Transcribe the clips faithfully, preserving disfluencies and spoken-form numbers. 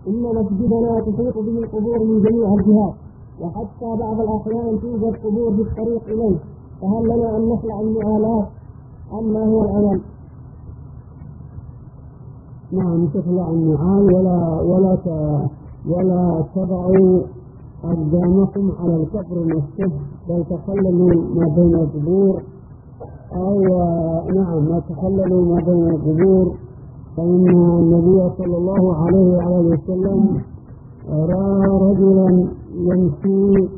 إن مسجدنا تحيط به القبور من جميع الجهات، وحتى بعض الأحيان توجد قبور في الطريق إليه، فهل لنا أن نخلع المعالات أم ما هو الأمل؟ نعم، تخلع النعال ولا ولا ت... ولا تضعوا أقدامكم على القبر نفسه، بل تخللوا ما بين القبور، أو نعم ما تخللوا ما بين القبور، فإن النبي صلى الله عليه وعلى وسلم رأى رجلا يمشي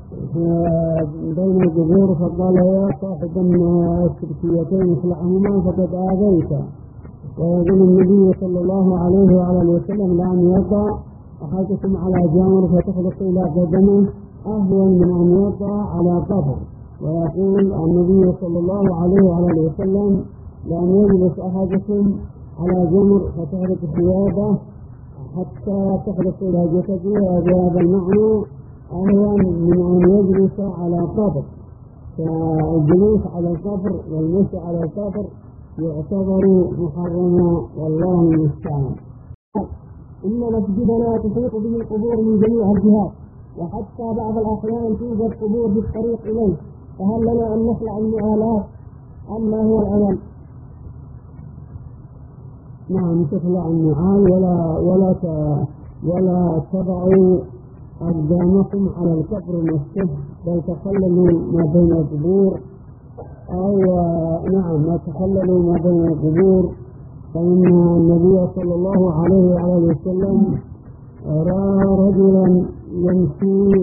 بين القبور فقال: يا صاحب الشركيتين اخلعهما فقد آذيت. ويقول النبي صلى الله عليه وعلى وسلم: لأن يضع أحدكم على جمر فتخلق إلى قدمه أهون من أن يضع على قبر. ويقول النبي صلى الله عليه وعلى وسلم: لأن يجلس أحدكم على جمر فتخلق ثيابه حتى تخلق إلى جسده، وهذا المعنى أهون من أن يجلس على قبر. فالجلوس على القبر والمشي على القبر يعتبر محرما، والله المستعان. إن مسجدنا تحيط به القبور من جميع الجهات، وحتى بعض الأحيان توجد قبور في الطريق إليه، فهل لنا أن نخلع المعالات أم ما هو الأمل؟ نعم، تخلع النعال ولا ولا ت... ولا تضعوا أقدامكم على القبر نفسه، بل تخللوا ما بين القبور، أو نعم ما تخللوا ما بين القبور، فإن النبي صلى الله عليه وعلى وسلم رأى رجلا يمشي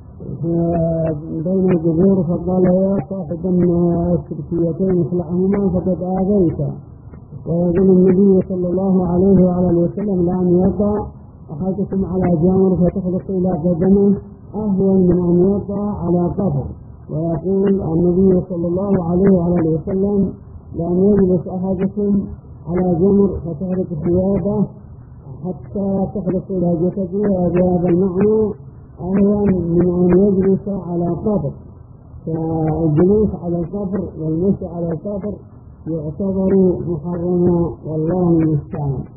بين القبور فقال: يا صاحب الشركيتين اخلعهما فقد آذيت. ويقول النبي صلى الله عليه وعلى وسلم: لأن يضع أحدكم على جمر فتخلق إلى قدمه أهون من أن يضع على قبر. ويقول النبي صلى الله عليه وعلى وسلم: لأن يجلس أحدكم على جمر فتخلق ثيابه حتى تخلق إلى جسده، وهذا المعنى أهون من أن يجلس على قبر. فالجلوس على القبر والمشي على القبر يعتبر محرما، والله المستعان.